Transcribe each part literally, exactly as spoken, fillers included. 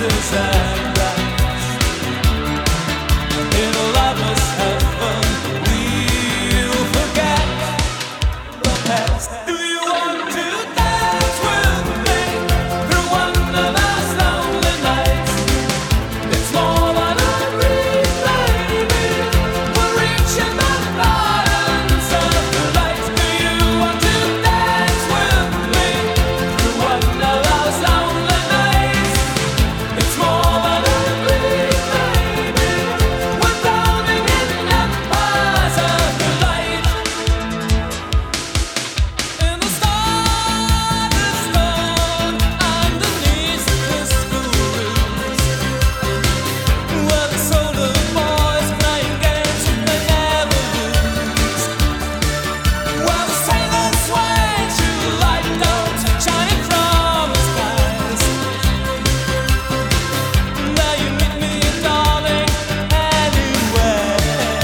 promises at last. In a lover's heaven, we'll forget the past. Do you want to dance with me through one of those lonely nights? It's more than a dream, baby. We're reaching the gardens of the light. Do you want to dance with me through one of those lonely nights? It's more than a dream, baby. We're drowning in empires of the light. In the stardust dawn, underneath the school roofs, where the solar boys playing games they never lose, where the sailors sway to light domes shining from the skies. There you meet me, darling, anywhere.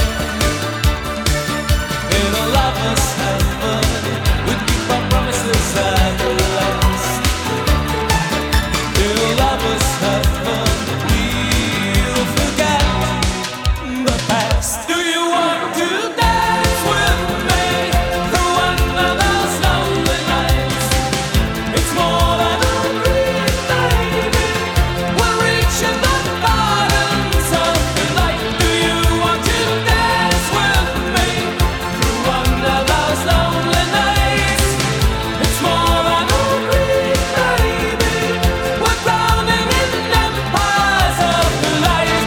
In a lover's heaven, we keep our promises at last. In a lover's heaven, we'll forget the past. Do you want to dance with me through one of those lonely nights? It's more than a dream, baby. We're reaching the gardens of the light. Do you want to dance with me through one of those lonely nights? It's more than a dream, baby. We're drowning in empires of the light.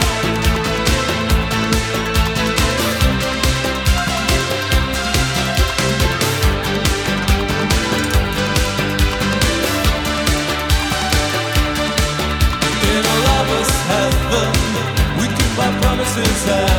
In a lover's heaven, we keep our promises.